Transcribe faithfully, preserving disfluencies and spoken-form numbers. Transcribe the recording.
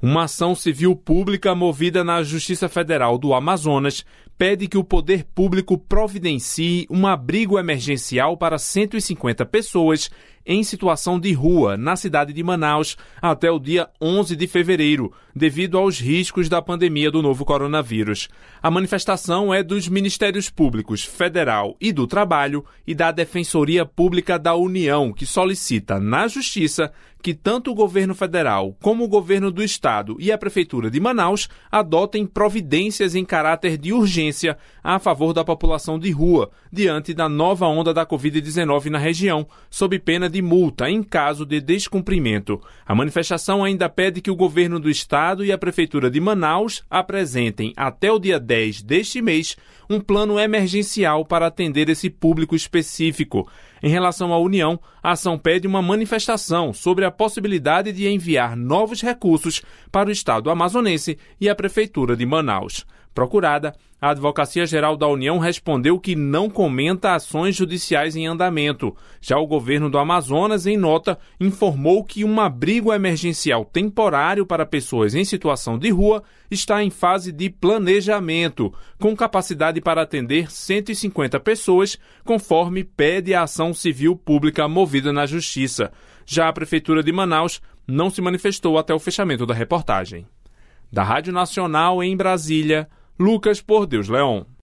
Uma ação civil pública movida na Justiça Federal do Amazonas pede que o poder público providencie um abrigo emergencial para cento e cinquenta pessoas em situação de rua na cidade de Manaus até o dia onze de fevereiro, devido aos riscos da pandemia do novo coronavírus. A manifestação é dos Ministérios Públicos Federal e do Trabalho e da Defensoria Pública da União, que solicita na Justiça que tanto o governo federal como o governo do estado e a Prefeitura de Manaus adotem providências em caráter de urgência a favor da população de rua, diante da nova onda da covid dezenove na região, sob pena de multa em caso de descumprimento. A manifestação ainda pede que o governo do estado e a Prefeitura de Manaus apresentem até o dia dez deste mês um plano emergencial para atender esse público específico. Em relação à União, a ação pede uma manifestação sobre a possibilidade de enviar novos recursos para o estado amazonense e a Prefeitura de Manaus. Procurada, a Advocacia Geral da União respondeu que não comenta ações judiciais em andamento. Já o governo do Amazonas, em nota, informou que um abrigo emergencial temporário para pessoas em situação de rua está em fase de planejamento, com capacidade para atender cento e cinquenta pessoas, conforme pede a ação civil pública movida na Justiça. Já a Prefeitura de Manaus não se manifestou até o fechamento da reportagem. Da Rádio Nacional em Brasília, Lucas Por Deus Leon.